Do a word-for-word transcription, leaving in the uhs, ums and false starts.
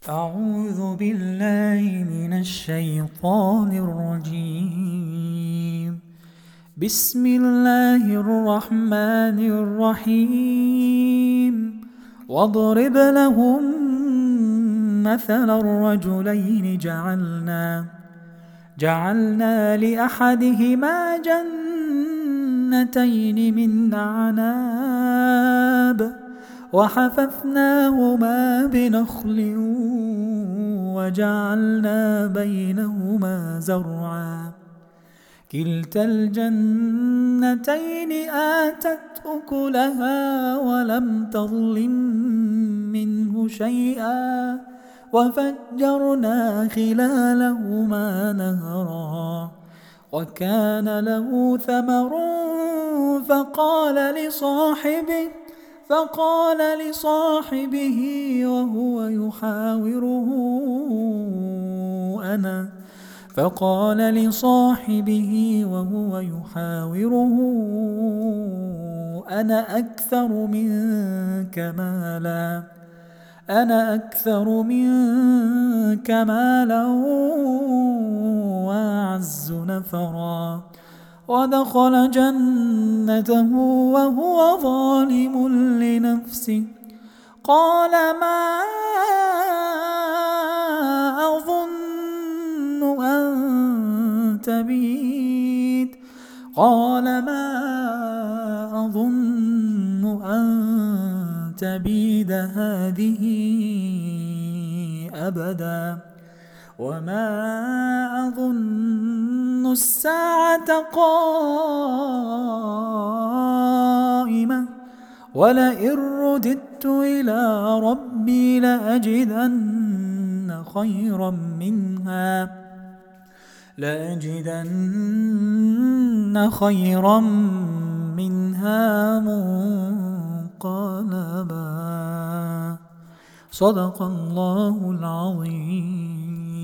أعوذ بالله من الشيطان الرجيم. بسم الله الرحمن الرحيم. واضرب لهم مثل الرجلين جعلنا جعلنا لأحدهما جنتين من أعناب وحففناهما بنخل وجعلنا بينهما زرعا كلتا الجنتين آتت أكلها ولم تظلم منه شيئا وفجرنا خلالهما نهرا وكان له ثمر فقال لصاحبه فقال لصاحبه وهو يحاوره أنا فقال لصاحبه وهو يحاوره أنا أكثر منك مالا أنا أكثر منك مالا وأعز نفرا ودخل جنته وهو ظالم لنفسه قال ما أظن أن تبيد قال ما أظن أن تبيد هذه أبدا وما أظن الساعة قائمة ولئن رددت إلى ربي لأجدن خيرا منها لأجدن خيرا منها منقلبا. صدق الله العظيم.